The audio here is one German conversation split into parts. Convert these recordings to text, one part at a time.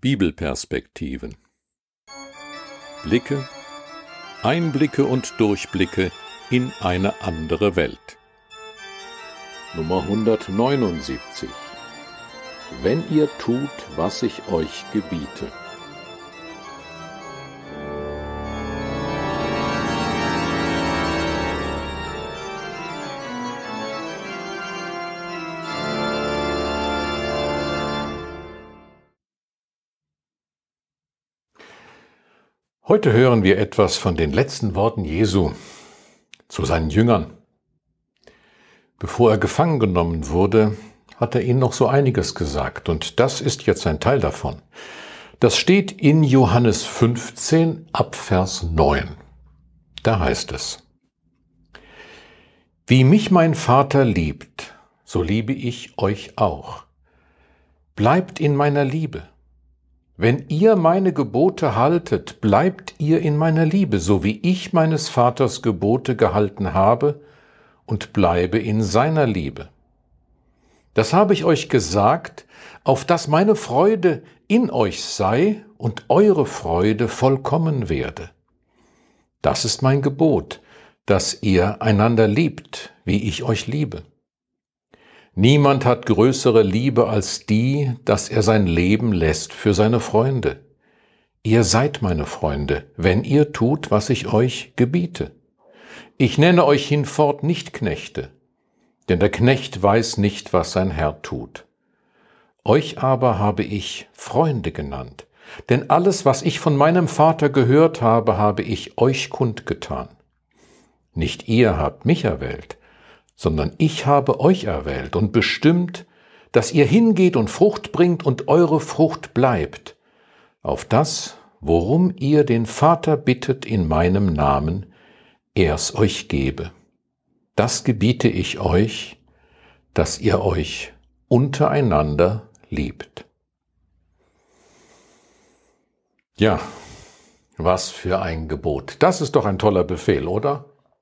Bibelperspektiven. Blicke, Einblicke und Durchblicke in eine andere Welt. Nummer 179. Wenn ihr tut, was ich euch gebiete. Heute hören wir etwas von den letzten Worten Jesu zu seinen Jüngern. Bevor er gefangen genommen wurde, hat er ihnen noch so einiges gesagt, und das ist jetzt ein Teil davon. Das steht in Johannes 15 ab Vers 9. Da heißt es: Wie mich mein Vater liebt, so liebe ich euch auch. Bleibt in meiner Liebe. Wenn ihr meine Gebote haltet, bleibt ihr in meiner Liebe, so wie ich meines Vaters Gebote gehalten habe und bleibe in seiner Liebe. Das habe ich euch gesagt, auf dass meine Freude in euch sei und eure Freude vollkommen werde. Das ist mein Gebot, dass ihr einander liebt, wie ich euch liebe. Niemand hat größere Liebe als die, dass er sein Leben lässt für seine Freunde. Ihr seid meine Freunde, wenn ihr tut, was ich euch gebiete. Ich nenne euch hinfort nicht Knechte, denn der Knecht weiß nicht, was sein Herr tut. Euch aber habe ich Freunde genannt, denn alles, was ich von meinem Vater gehört habe, habe ich euch kundgetan. Nicht ihr habt mich erwählt, sondern ich habe euch erwählt und bestimmt, dass ihr hingeht und Frucht bringt und eure Frucht bleibt, auf das, worum ihr den Vater bittet in meinem Namen, er's euch gebe. Das gebiete ich euch, dass ihr euch untereinander liebt. Ja, was für ein Gebot. Das ist doch ein toller Befehl, oder?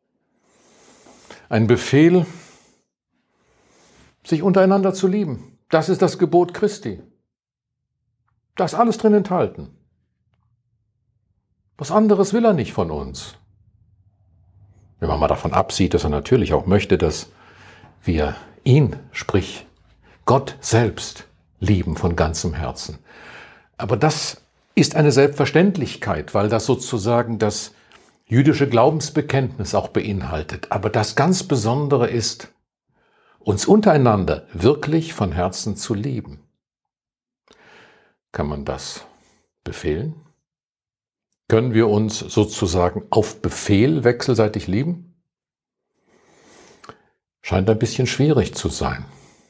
Ein Befehl, sich untereinander zu lieben. Das ist das Gebot Christi. Da ist alles drin enthalten. Was anderes will er nicht von uns. Wenn man mal davon absieht, dass er natürlich auch möchte, dass wir ihn, sprich Gott selbst, lieben von ganzem Herzen. Aber das ist eine Selbstverständlichkeit, weil das sozusagen das jüdische Glaubensbekenntnis auch beinhaltet. Aber das ganz Besondere ist, uns untereinander wirklich von Herzen zu lieben. Kann man das befehlen? Können wir uns sozusagen auf Befehl wechselseitig lieben? Scheint ein bisschen schwierig zu sein.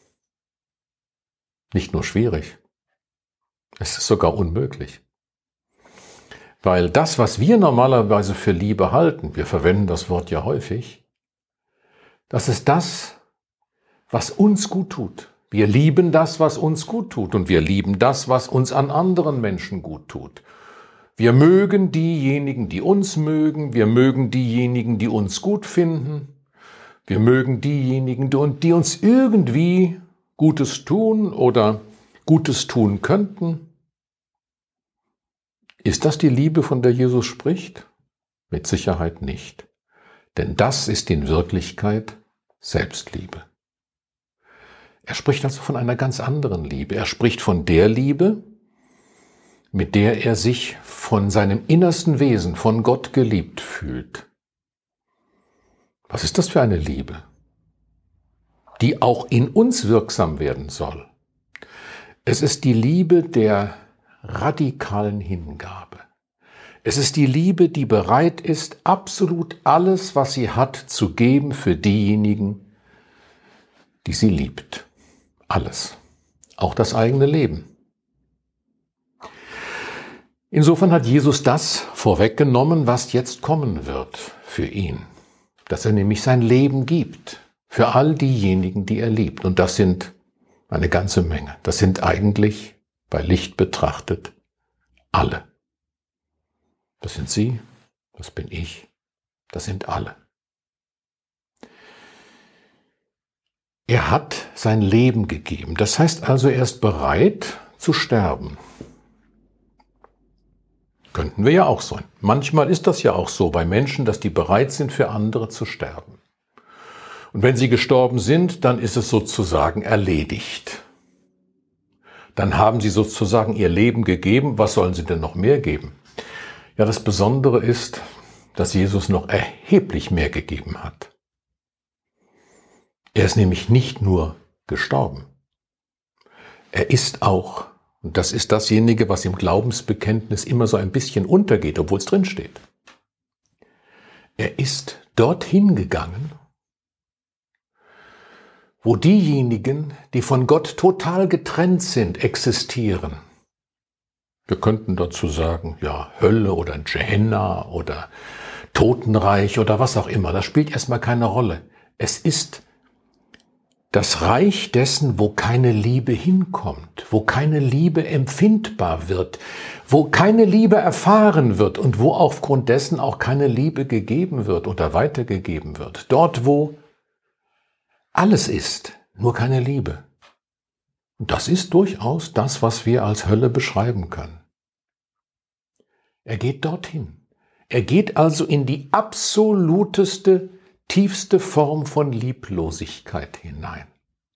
Nicht nur schwierig, es ist sogar unmöglich. Weil das, was wir normalerweise für Liebe halten, wir verwenden das Wort ja häufig, das ist das, was uns gut tut. Wir lieben das, was uns gut tut, und wir lieben das, was uns an anderen Menschen gut tut. Wir mögen diejenigen, die uns mögen, wir mögen diejenigen, die uns gut finden, wir mögen diejenigen, die uns irgendwie Gutes tun oder Gutes tun könnten. Ist das die Liebe, von der Jesus spricht? Mit Sicherheit nicht. Denn das ist in Wirklichkeit Selbstliebe. Er spricht also von einer ganz anderen Liebe. Er spricht von der Liebe, mit der er sich von seinem innersten Wesen, von Gott geliebt fühlt. Was ist das für eine Liebe, die auch in uns wirksam werden soll? Es ist die Liebe der radikalen Hingabe. Es ist die Liebe, die bereit ist, absolut alles, was sie hat, zu geben für diejenigen, die sie liebt. Alles. Auch das eigene Leben. Insofern hat Jesus das vorweggenommen, was jetzt kommen wird für ihn. Dass er nämlich sein Leben gibt für all diejenigen, die er liebt. Und das sind eine ganze Menge. Das sind eigentlich bei Licht betrachtet alle. Das sind Sie, das bin ich, das sind alle. Er hat sein Leben gegeben. Das heißt also, er ist bereit zu sterben. Könnten wir ja auch sein. Manchmal ist das ja auch so bei Menschen, dass die bereit sind, für andere zu sterben. Und wenn sie gestorben sind, dann ist es sozusagen erledigt. Dann haben sie sozusagen ihr Leben gegeben. Was sollen sie denn noch mehr geben? Ja, das Besondere ist, dass Jesus noch erheblich mehr gegeben hat. Er ist nämlich nicht nur gestorben. Er ist auch, und das ist dasjenige, was im Glaubensbekenntnis immer so ein bisschen untergeht, obwohl es drin steht. Er ist dorthin gegangen, wo diejenigen, die von Gott total getrennt sind, existieren. Wir könnten dazu sagen, ja, Hölle oder Gehenna oder Totenreich oder was auch immer. Das spielt erstmal keine Rolle. Es ist das Reich dessen, wo keine Liebe hinkommt, wo keine Liebe empfindbar wird, wo keine Liebe erfahren wird und wo aufgrund dessen auch keine Liebe gegeben wird oder weitergegeben wird. Dort, wo alles ist, nur keine Liebe. Und das ist durchaus das, was wir als Hölle beschreiben können. Er geht dorthin. Er geht also in die absoluteste, tiefste Form von Lieblosigkeit hinein.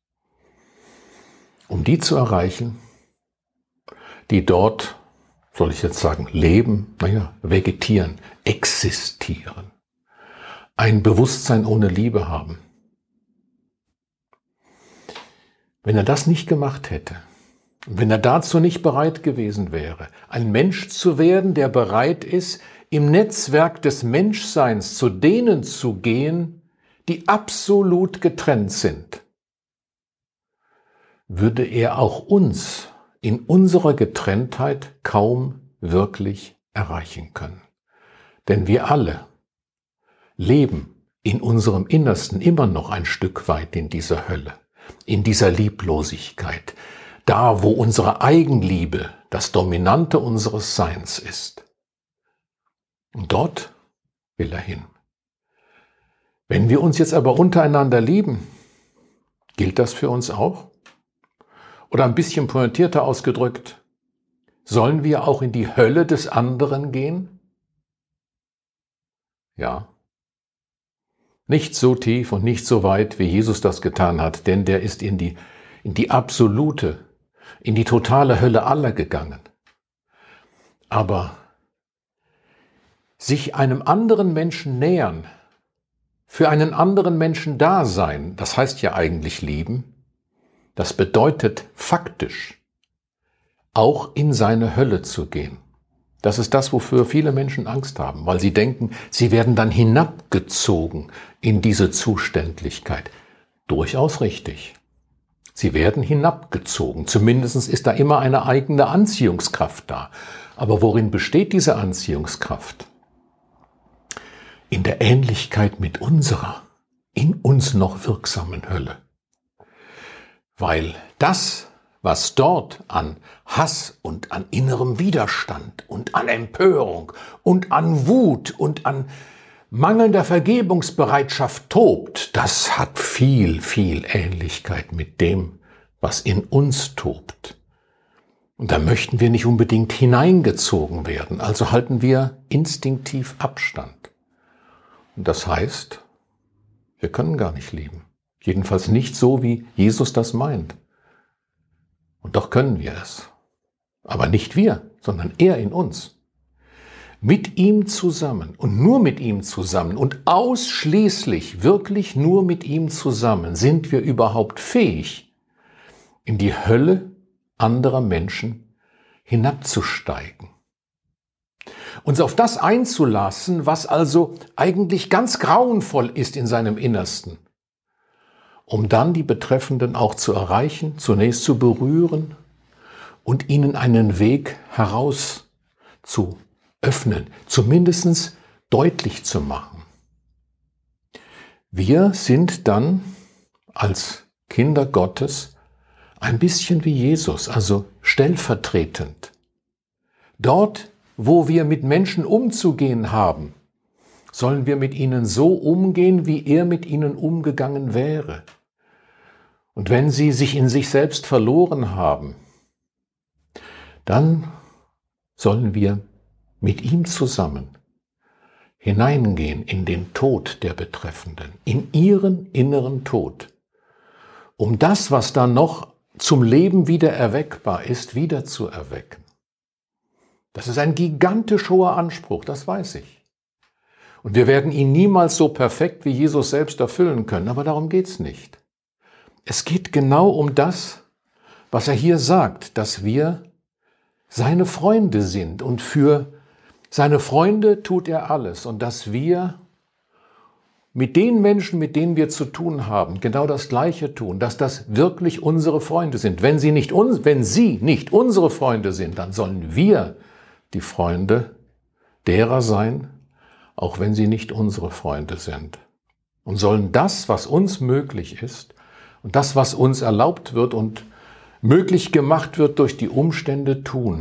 Um die zu erreichen, die dort, soll ich jetzt sagen, leben, vegetieren, existieren, ein Bewusstsein ohne Liebe haben. Wenn er das nicht gemacht hätte, wenn er dazu nicht bereit gewesen wäre, ein Mensch zu werden, der bereit ist, im Netzwerk des Menschseins zu denen zu gehen, die absolut getrennt sind, würde er auch uns in unserer Getrenntheit kaum wirklich erreichen können. Denn wir alle leben in unserem Innersten immer noch ein Stück weit in dieser Hölle, in dieser Lieblosigkeit, da wo unsere Eigenliebe das Dominante unseres Seins ist. Und dort will er hin. Wenn wir uns jetzt aber untereinander lieben, gilt das für uns auch? Oder ein bisschen pointierter ausgedrückt, sollen wir auch in die Hölle des anderen gehen? Ja. Nicht so tief und nicht so weit, wie Jesus das getan hat, denn der ist in die absolute, in die totale Hölle aller gegangen. Aber sich einem anderen Menschen nähern, für einen anderen Menschen da sein, das heißt ja eigentlich lieben, das bedeutet faktisch, auch in seine Hölle zu gehen. Das ist das, wofür viele Menschen Angst haben, weil sie denken, sie werden dann hinabgezogen in diese Zuständigkeit. Durchaus richtig. Sie werden hinabgezogen. Zumindest ist da immer eine eigene Anziehungskraft da. Aber worin besteht diese Anziehungskraft? In der Ähnlichkeit mit unserer, in uns noch wirksamen Hölle. Weil das, was dort an Hass und an innerem Widerstand und an Empörung und an Wut und an mangelnder Vergebungsbereitschaft tobt, das hat viel, viel Ähnlichkeit mit dem, was in uns tobt. Und da möchten wir nicht unbedingt hineingezogen werden, also halten wir instinktiv Abstand. Und das heißt, wir können gar nicht lieben. Jedenfalls nicht so, wie Jesus das meint. Und doch können wir es. Aber nicht wir, sondern er in uns. Mit ihm zusammen und nur mit ihm zusammen und ausschließlich wirklich nur mit ihm zusammen sind wir überhaupt fähig, in die Hölle anderer Menschen hinabzusteigen. Uns auf das einzulassen, was also eigentlich ganz grauenvoll ist in seinem Innersten, um dann die Betreffenden auch zu erreichen, zunächst zu berühren und ihnen einen Weg heraus zu öffnen, zumindest deutlich zu machen. Wir sind dann als Kinder Gottes ein bisschen wie Jesus, also stellvertretend. Dort, wo wir mit Menschen umzugehen haben, sollen wir mit ihnen so umgehen, wie er mit ihnen umgegangen wäre. Und wenn sie sich in sich selbst verloren haben, dann sollen wir mit ihm zusammen hineingehen in den Tod der Betreffenden, in ihren inneren Tod, um das, was da noch zum Leben wieder erweckbar ist, wieder zu erwecken. Das ist ein gigantisch hoher Anspruch, das weiß ich. Und wir werden ihn niemals so perfekt wie Jesus selbst erfüllen können, aber darum geht's nicht. Es geht genau um das, was er hier sagt, dass wir seine Freunde sind und für seine Freunde tut er alles und dass wir mit den Menschen, mit denen wir zu tun haben, genau das Gleiche tun, dass das wirklich unsere Freunde sind. Wenn sie nicht unsere Freunde sind, dann sollen wir die Freunde derer sein, auch wenn sie nicht unsere Freunde sind. Und sollen das, was uns möglich ist und das, was uns erlaubt wird und möglich gemacht wird durch die Umstände, tun.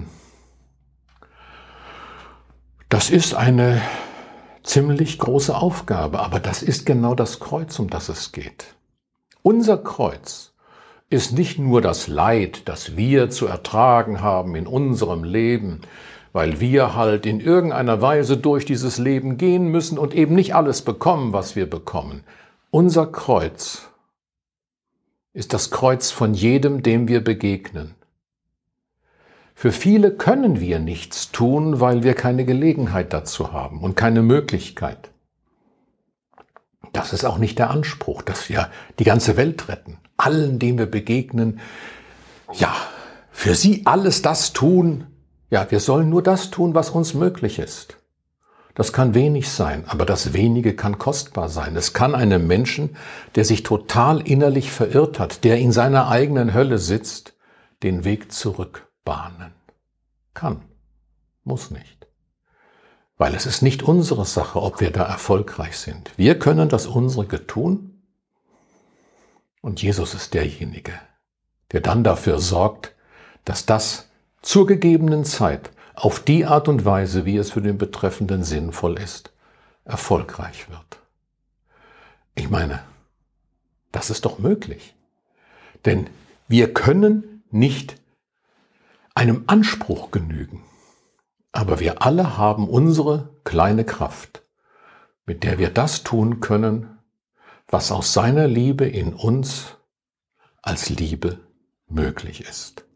Das ist eine ziemlich große Aufgabe, aber das ist genau das Kreuz, um das es geht. Unser Kreuz ist nicht nur das Leid, das wir zu ertragen haben in unserem Leben, weil wir halt in irgendeiner Weise durch dieses Leben gehen müssen und eben nicht alles bekommen, was wir bekommen. Unser Kreuz ist das Kreuz von jedem, dem wir begegnen. Für viele können wir nichts tun, weil wir keine Gelegenheit dazu haben und keine Möglichkeit. Das ist auch nicht der Anspruch, dass wir die ganze Welt retten. Allen, denen wir begegnen, ja, für sie alles das tun. Ja, wir sollen nur das tun, was uns möglich ist. Das kann wenig sein, aber das Wenige kann kostbar sein. Es kann einem Menschen, der sich total innerlich verirrt hat, der in seiner eigenen Hölle sitzt, den Weg zurück bahnen. Kann, muss nicht. Weil es ist nicht unsere Sache, ob wir da erfolgreich sind. Wir können das Unsere tun und Jesus ist derjenige, der dann dafür sorgt, dass das zur gegebenen Zeit auf die Art und Weise, wie es für den Betreffenden sinnvoll ist, erfolgreich wird. Ich meine, das ist doch möglich. Denn wir können nicht einem Anspruch genügen. Aber wir alle haben unsere kleine Kraft, mit der wir das tun können, was aus seiner Liebe in uns als Liebe möglich ist.